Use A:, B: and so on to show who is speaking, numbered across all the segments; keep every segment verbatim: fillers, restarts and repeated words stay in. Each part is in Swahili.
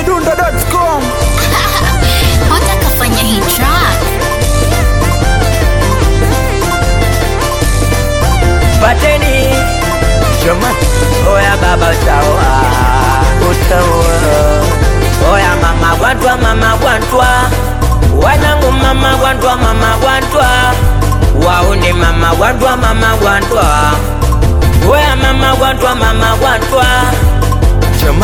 A: midundo dot com.
B: Hata kafanya hii track.
C: Pateni Choma Oya baba utawa Utawa Oya mama gwantwa mama gwantwa Wanangu mama gwantwa mama gwantwa Wauni mama gwantwa mama gwantwa Oya mama gwantwa mama gwantwa Choma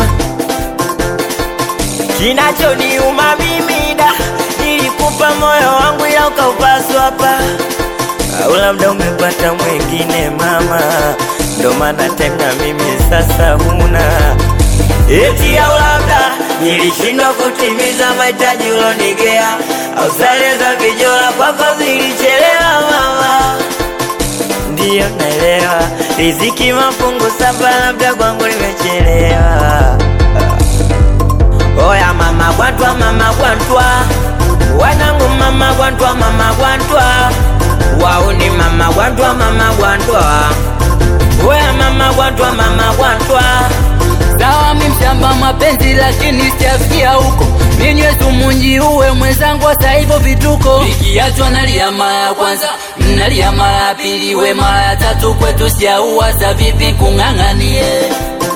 C: Kinachoniuma mimi da nilikupa moyo wangu ila ukaupaswa hapa. Au labda umepata mwingine mama, ndo maana tena mimi sasa huna. Eti au labda nilishindwa kutimiza mahitaji ulonigea, au sare za vijola kwako zilichelewa mama. Ndiyo naelewa, riziki mafungu saba labda kwangu limechelewa. Oya mama gwantwa mama gwantwa, wanangu mama gwantwa mama gwantwa, wauni mama gwantwa mama gwantwa, oya mama gwantwa mama gwantwa.
D: Sawa mi mshamba mapenzi lakini sijafikia huko, ninywe sumunji uwe mwenzangu hata hivyo vituko. Nikiachwa nalia mara ya kwanza, nalia mara ya pili, we mara ya tatu, kwetu sijauwaza vipi kung'ang'anie.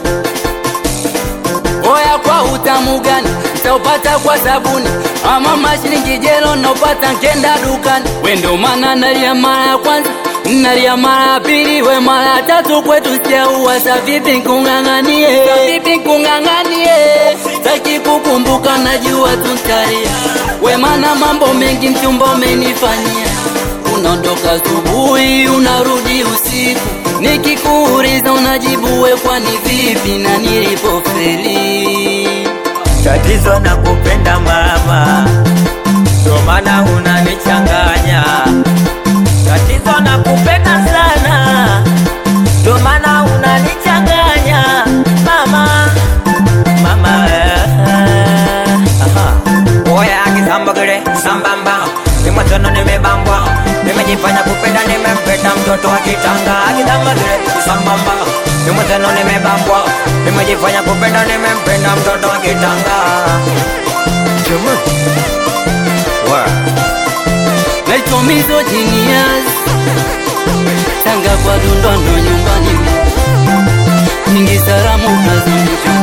D: Oya kwa utamu gani taupata kwa sabuni, ama mashilingi jelo naupata nkenda dukani. We ndo maana nalia mara ya kwanza, nalia mara ya pili, we mara ya tatu, kwetu sijauwaza vipi kung'ang'anie. Vipi kung'ang'anie, sitaki kukumbuka najua tutalia. We maana mambo mengi mchumba umenifanyia, unaondoka asubuhi unarudi usiku, nikikuuliza unajibu we kwani vipi na nilipofeli.
C: Tatizo na kupenda mama, ndo maana unanichanganya. Tatizo na kupenda sana, ndo maana unanichanganya mama. Mama eh, aha. Oya akisamba kile sambamba, nimetono nimebambwa, nimejifanya kupenda nimempenda mtoto wa kitanga. Akisamba kile sambamba, nimetono nimebambwa, nimejifanya kupenda nimempenda mtoto wa kitanga. Chuma Wa
D: Naitwa Mizo Genius, tanga kwa dundondo nyumbani, mingi salamu nazungusha.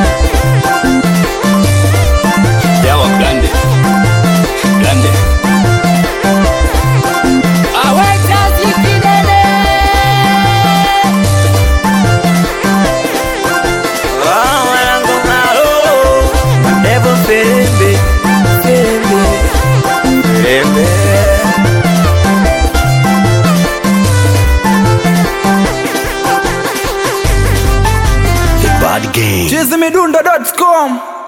D: Yawa blande blande aweka zikidele.
C: Oh wanangu malo Devo Ferembe Ferembe Ferembe
A: Chizimidundo dot com.